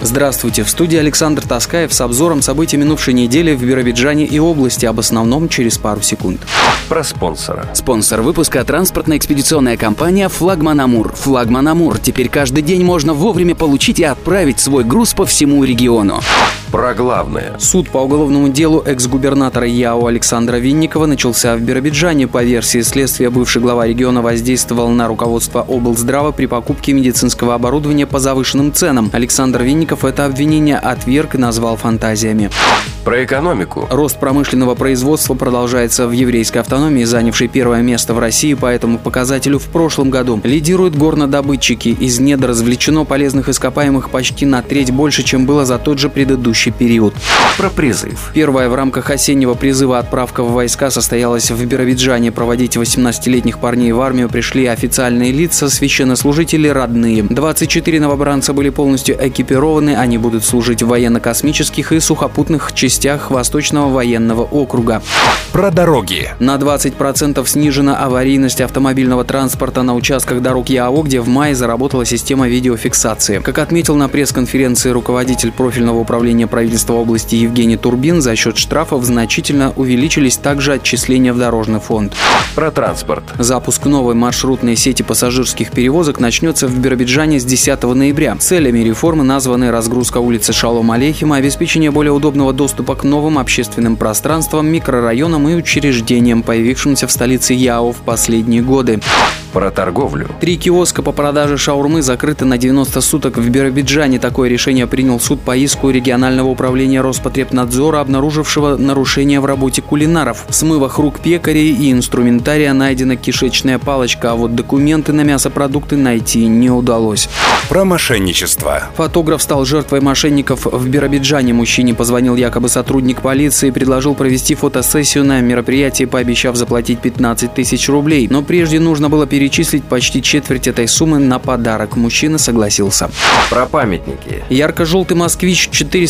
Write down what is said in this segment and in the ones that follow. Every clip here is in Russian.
Здравствуйте, в студии Александр Таскаев с обзором событий минувшей недели в Биробиджане и области, об основном через пару секунд. Про спонсора. Спонсор выпуска – транспортно-экспедиционная компания «Флагман Амур». «Флагман Амур». Теперь каждый день можно вовремя получить и отправить свой груз по всему региону. Про главное. Суд по уголовному делу экс-губернатора ЯО Александра Винникова начался в Биробиджане. По версии следствия, бывший глава региона воздействовал на руководство облздрава при покупке медицинского оборудования по завышенным ценам. Александр Винников это обвинение отверг и назвал фантазиями. Про экономику. Рост промышленного производства продолжается в еврейской автономии, занявшей первое место в России по этому показателю в прошлом году. Лидируют горнодобытчики. Из недр извлечено полезных ископаемых почти на треть больше, чем было за тот же предыдущий период. Про призыв. Первая в рамках осеннего призыва отправка в войска состоялась в Биробиджане. Проводить 18-летних парней в армию пришли официальные лица, священнослужители, родные. 24 новобранца были полностью экипированы. Они будут служить в военно-космических и сухопутных частях Восточного военного округа. Про дороги. На 20% снижена аварийность автомобильного транспорта на участках дорог ЯО, где в мае заработала система видеофиксации. Как отметил на пресс-конференции руководитель профильного управления правительства области Евгений Турбин, за счет штрафов значительно увеличились также отчисления в дорожный фонд. Про транспорт. Запуск новой маршрутной сети пассажирских перевозок начнется в Биробиджане с 10 ноября. Целями реформы названы разгрузка улицы Шалом Алейхима, обеспечение более удобного доступа к новым общественным пространствам, микрорайонам и учреждениям, появившимся в столице ЯО в последние годы. Про торговлю. 3 киоска по продаже шаурмы закрыты на 90 суток в Биробиджане. Такое решение принял суд по иску регионального управления Роспотребнадзора, обнаружившего нарушения в работе кулинаров. В смывах рук пекарей и инструментария найдена кишечная палочка, а вот документы на мясопродукты найти не удалось. Про мошенничество. Фотограф стал жертвой мошенников в Биробиджане. Мужчине позвонил якобы сотрудник полиции и предложил провести фотосессию на мероприятии, пообещав заплатить 15 тысяч рублей. Но прежде нужно было перечислить почти четверть этой суммы на подарок. Мужчина согласился. Про памятники. Ярко-желтый «Москвич»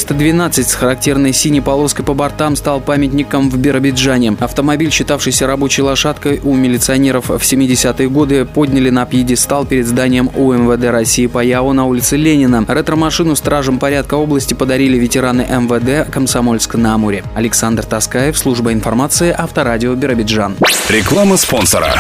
412 с характерной синей полоской по бортам стал памятником в Биробиджане. Автомобиль, считавшийся рабочей лошадкой у милиционеров в 70-е годы, подняли на пьедестал перед зданием УМВД России по ЯО на улице Ленина. Ретро-машину стражам порядка области подарили ветераны МВД Комсомольск-на-Амуре. Александр Таскаев, служба информации, Авторадио Биробиджан. Реклама спонсора.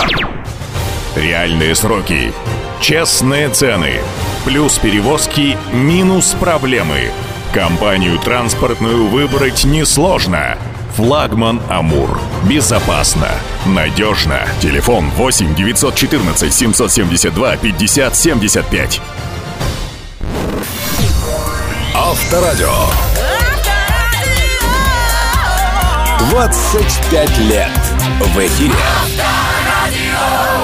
Реальные сроки, честные цены, плюс перевозки, минус проблемы. Компанию транспортную выбрать несложно. «Флагман Амур». Безопасно, надежно. Телефон 8 914 772 50 75. Авторадио. 25 лет в эфире.